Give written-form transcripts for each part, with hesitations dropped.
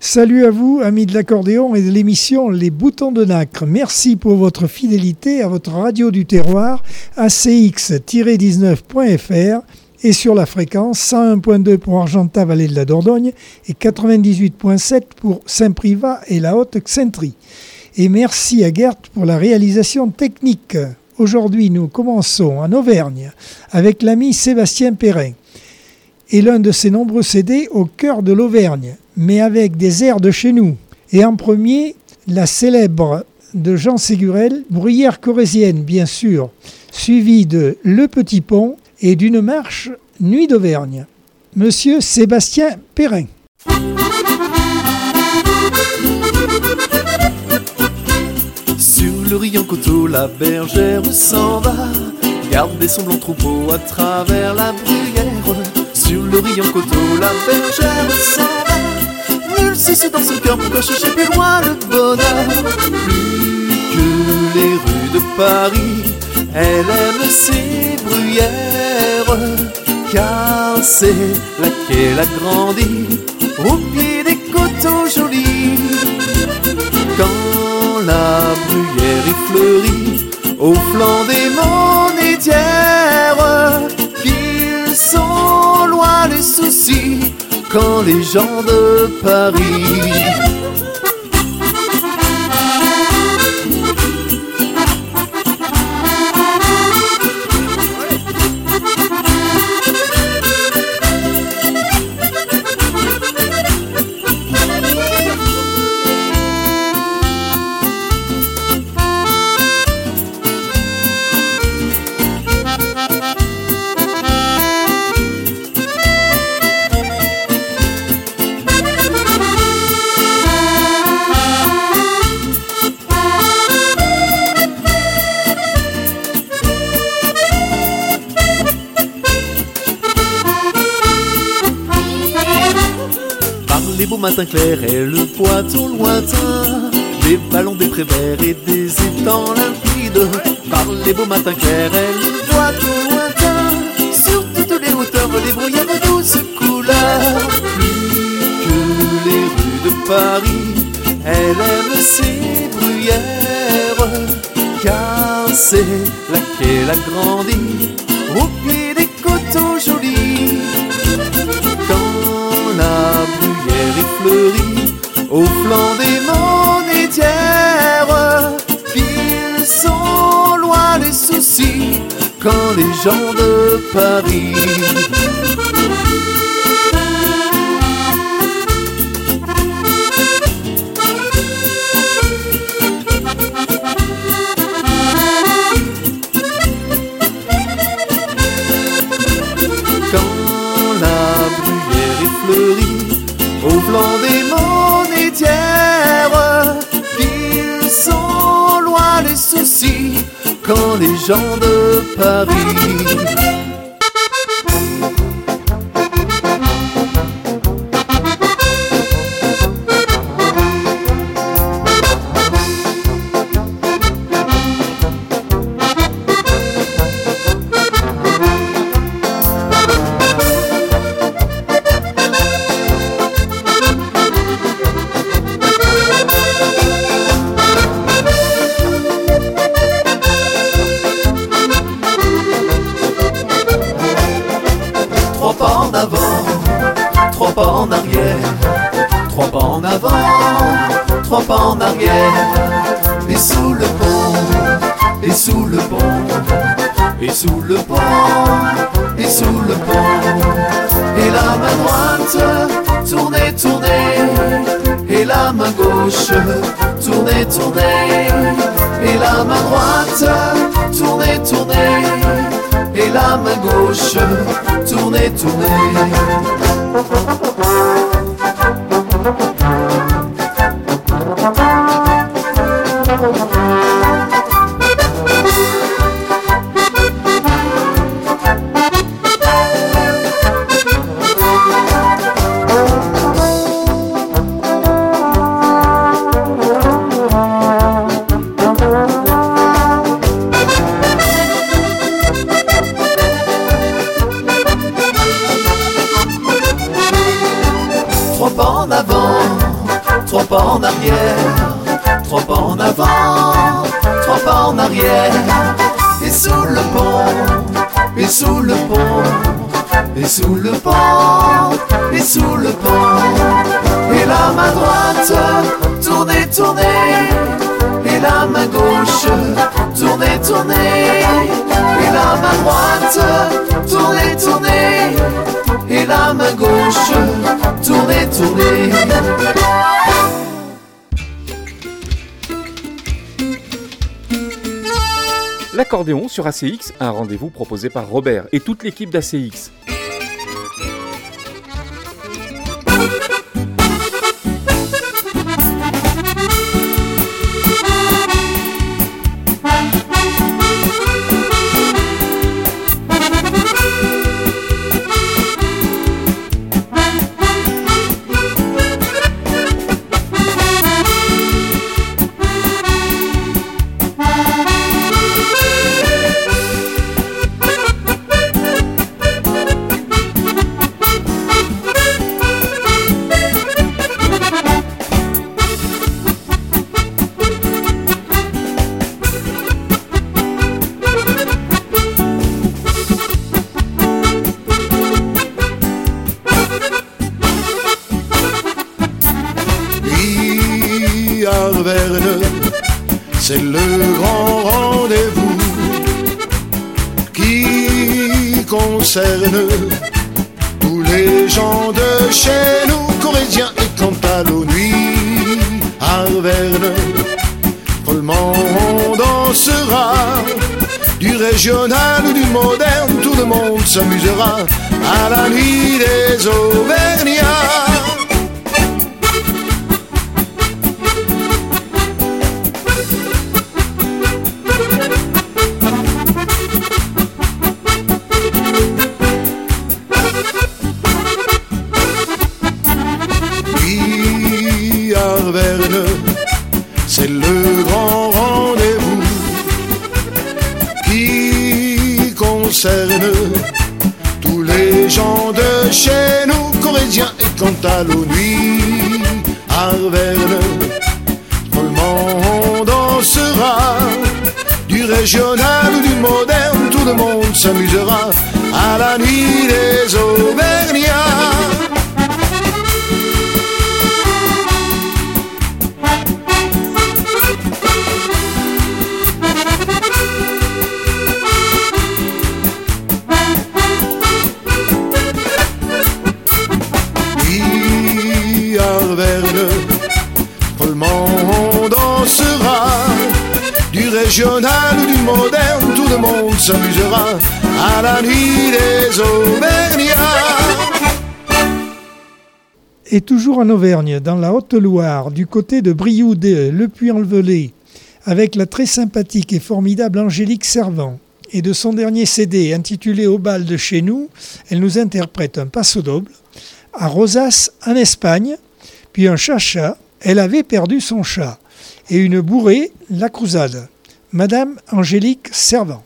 Salut à vous, amis de l'accordéon et de l'émission Les Boutons de Nacre. Merci pour votre fidélité à votre radio du terroir, ACX-19.fr et sur la fréquence 101.2 pour Argentat-Vallée de la Dordogne et 98.7 pour Saint-Privat et la Haute-Xaintrie. Et merci à Gert pour la réalisation technique. Aujourd'hui, nous commençons en Auvergne avec l'ami Sébastien Perrin et l'un de ses nombreux CD au cœur de l'Auvergne, mais avec des airs de chez nous. Et en premier, la célèbre de Jean Ségurel, Bruyère corésienne bien sûr, suivie de Le Petit Pont et d'une marche Nuit d'Auvergne. Monsieur Sébastien Perrin. Sur le riant coteau, la bergère s'en va garder son blanc troupeau à travers la bruyère. Sur le riant coteau, la bergère s'en va. Nul cesse dans son cœur pour chercher plus loin le bonheur. Plus que les rues de Paris, elle aime ses bruyères, car c'est là qu'elle a grandi, au pied des coteaux jolis. Quand la bruyère est fleurie, au flanc des monétières, qu'ils sont loin les soucis, quand les gens de Paris matin clair, elle voit au lointain des ballons, des prés verts et des étangs limpides. Par les beaux matins clairs, elle voit au lointain sur toutes les hauteurs des bruyères de douces couleurs. Plus que les rues de Paris, elle aime ses bruyères, car c'est là qu'elle a grandi, au pied des coteaux jolis. Quand la bruyère est fleurie, au flanc des monétières, qu'ils sont loin les soucis, quand les gens de Paris au flanc des monétières, qu'ils sont loin les soucis, quand les gens de Paris et sous le pont, et sous le pont, et sous le pont, et sous le pont, et la main droite tournez, tournez, et la main gauche tournez, tournez, et la main droite tournez, tournez, et la main gauche tournez, tournez. 3 pas en arrière, 3 pas en avant, 3 pas en arrière. Et sous le pont, et sous le pont, et sous le pont, et sous le pont. Et la main droite, tournez, tournez. Et la main gauche, tournez, tournez. Et la main droite, tournez, tournez. Et la main gauche, tournez, tournez. L'accordéon sur ACX, un rendez-vous proposé par Robert et toute l'équipe d'ACX. C'est le grand rendez-vous qui concerne tous les gens de chez nous, Corésiens et Cantal aux nuits. Arverne, follement on dansera, du régional ou du moderne, tout le monde s'amusera à la nuit des Auvergnats. C'est le grand rendez-vous qui concerne tous les gens de chez nous, Corésiens et Cantal aux nuits. Arverne, follement on dansera, du régional ou du moderne, tout le monde s'amusera à la nuit des Auvergnats. Follement on dansera, du régional ou du moderne, tout le monde s'amusera à la nuit des Auvergnats. Et toujours en Auvergne, dans la Haute-Loire, du côté de Brioude, Le Puy-en-Velay, avec la très sympathique et formidable Angélique Servan. Et de son dernier CD intitulé Au bal de chez nous, elle nous interprète un passo doble à Rosas en Espagne, puis un chacha, elle avait perdu son chat, et une bourrée, la crousade. Madame Angélique Servan.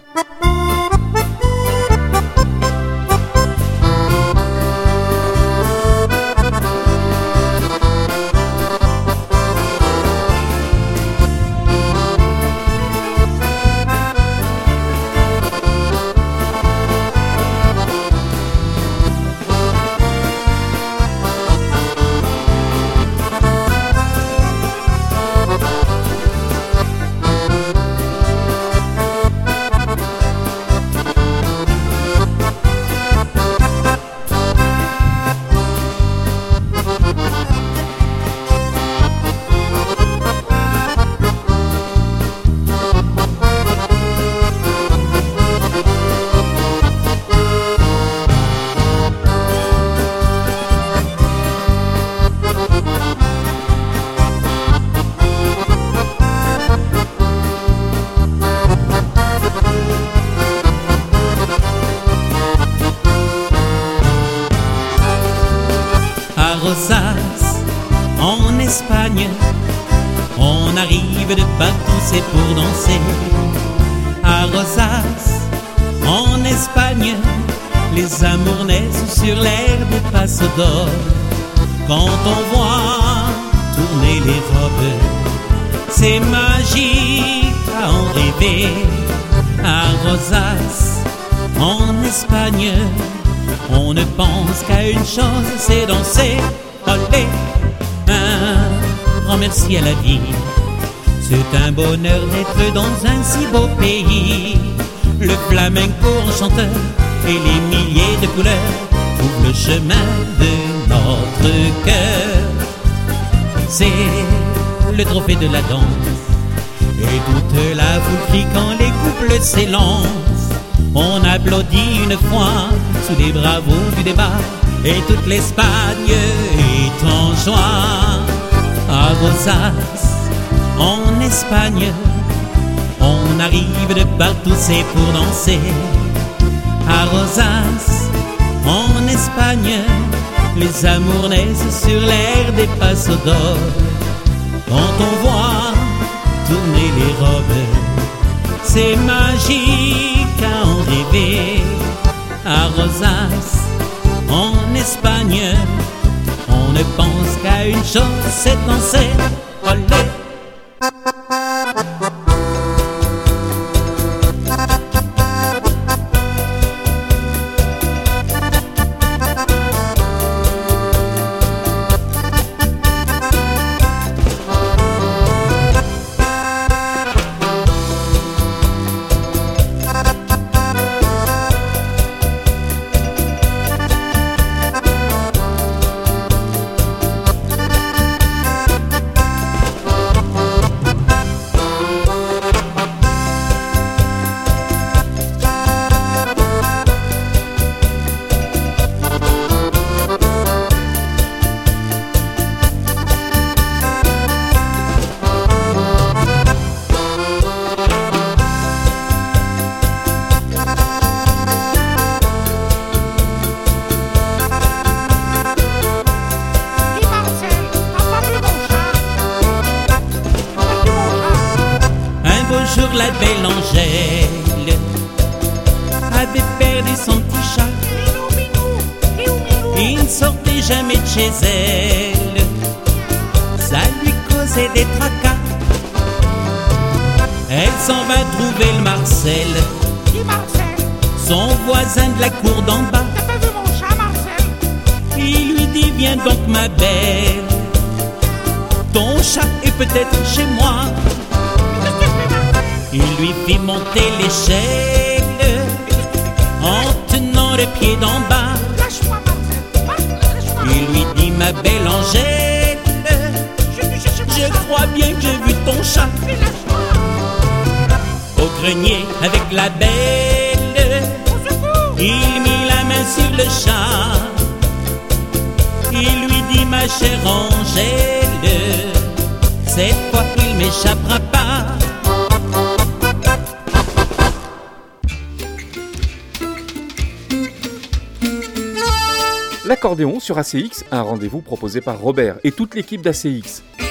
En Espagne, on arrive de partout, c'est pour danser. À Rosas, en Espagne, les amours naissent sur l'air des Paso d'Or. Quand on voit C'est magique à en rêver. À Rosas, en Espagne, on ne pense qu'à une chose, c'est danser. Olé, un grand merci à la vie. C'est un bonheur d'être dans un si beau pays. Le flamenco enchanteur et les milliers de couleurs ouvrent le chemin de notre cœur. C'est le trophée de la danse et toute la foule crie quand les couples s'élancent. On applaudit une fois sous les bravos du débat et toute l'Espagne est en joie. À Rosas, en Espagne, on arrive de partout, c'est pour danser. À Rosas, en Espagne, les amours naissent sur l'air des Paso d'Or. Quand on voit tourner les robes, c'est magique à en rêver. À Rosas, en Espagne, on ne pense qu'à une chose, c'est danser. Olé! Bonjour, la belle Angèle avait perdu son petit chat. Il ne sortait jamais de chez elle, ça lui causait des tracas. Elle s'en va trouver le Marcel, son voisin de la cour d'en bas. T'as pas vu mon chat, Marcel? Il lui dit viens donc ma belle, ton chat est peut-être chez moi. Il lui fit monter l'échelle en tenant le pied d'en bas. Lâche-moi, Marcel. Lâche-moi. Il lui dit ma belle Angèle, je crois bien que j'ai vu ton chat Mais lâche-moi. au grenier avec la belle. Au secours. Il mit la main sur le chat. Il lui dit ma chère Angèle, cette fois il m'échappera pas. L'accordéon sur ACX, un rendez-vous proposé par Robert et toute l'équipe d'ACX.